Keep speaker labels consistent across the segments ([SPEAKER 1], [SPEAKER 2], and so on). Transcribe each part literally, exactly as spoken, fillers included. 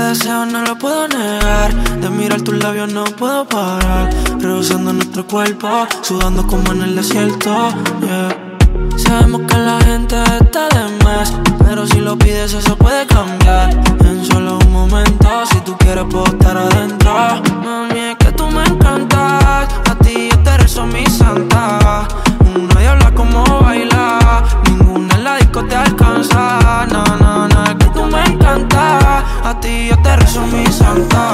[SPEAKER 1] deseo no lo puedo negar. De mirar tus labios no puedo parar. Rehusando nuestro cuerpo, sudando como en el desierto, yeah. Sabemos que la gente está de más, pero si lo pides eso puede cambiar en solo un momento. Si tú quieres puedo estar adentro. Mami, es que tú me encantas. A ti yo te rezo mi santa. Una diabla como baila, ninguna en la disco te alcanza. No, no, no, es que tú me encantas. A ti yo te rezo mi santa.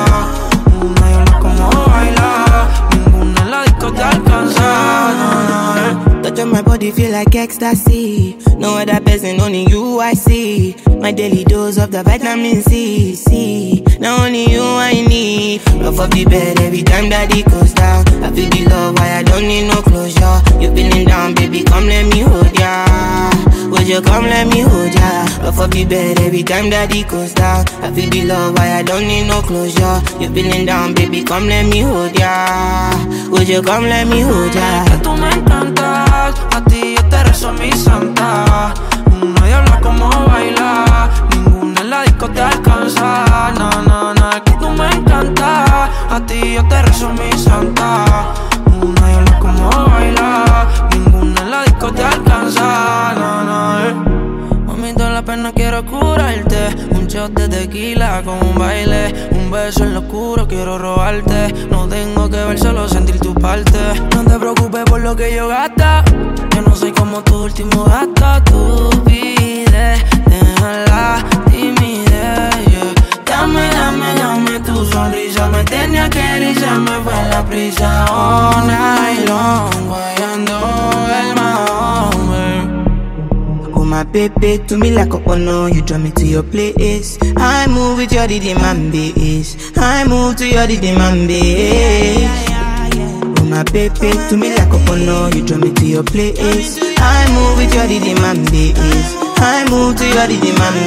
[SPEAKER 1] Una diabla como baila, ninguna en la disco te alcanza. No, no, eh.
[SPEAKER 2] Touch on my body feel like ecstasy. No other person, only you I see. My daily dose of the vitamin C, C. Now only you I need. Rough up the bed every time that it goes down. I feel the love, why I don't need no closure. You feeling down, baby, come let me hold ya. Would you come let me hold ya? Rough up the bed every time that it goes down. I feel the love, why I don't need no closure. You feeling down, baby, come let me hold ya. Would you come let me hold ya?
[SPEAKER 1] Que tú me encantas, a ti yo te rezo mi santa. Una diabla como baila, ninguna en la disco te alcanza. No, no, no, es que tú me encantas. A ti yo te rezo mi santa. Una diabla como baila, ninguna en la disco te alcanza. No, no, eh. Mami, toda la pena quiero curarte. Un shot de tequila con un baile. Un beso en lo oscuro quiero robarte. No tengo que ver, solo sentir tu parte. No te preocupes por lo que yo gasta. Yo no soy como tu último gasto. Tú pides, deja la timidez, yeah. Dame, dame, dame tu sonrisa. Me tenía que ir y se me fue la prisa. All night long, guayando el Mahome.
[SPEAKER 2] Oh my baby, to me like a honor. You draw me to your place. I move with your rhythm and bass. I move to your rhythm and bass. Oh my baby, to me like a honor. You draw me to your place. I move with your rhythm and bass. I move to your rhythm and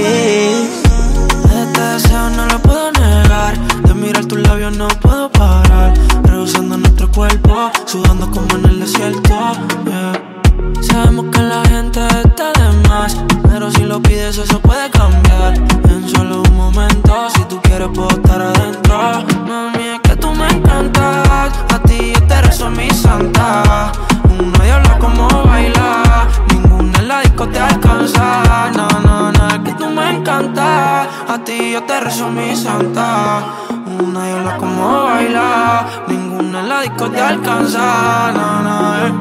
[SPEAKER 2] bass.
[SPEAKER 1] Este deseo no lo puedo negar. De mirar tus labios no puedo parar. Rehusando nuestro cuerpo, sudando como en el desierto, yeah. Sabemos que la gente está de más, pero si lo pides eso puede cambiar en solo un momento. Si tú quieres puedo estar adentro. Mami, es que tú me encantas. A ti yo te rezo mi santa. Una diabla como baila, ninguna en la disco te alcanza. No, no, no, es que tú me encantas. A ti yo te rezo mi santa. Una diabla como baila, ninguna en la disco te alcanza. No, no, eh.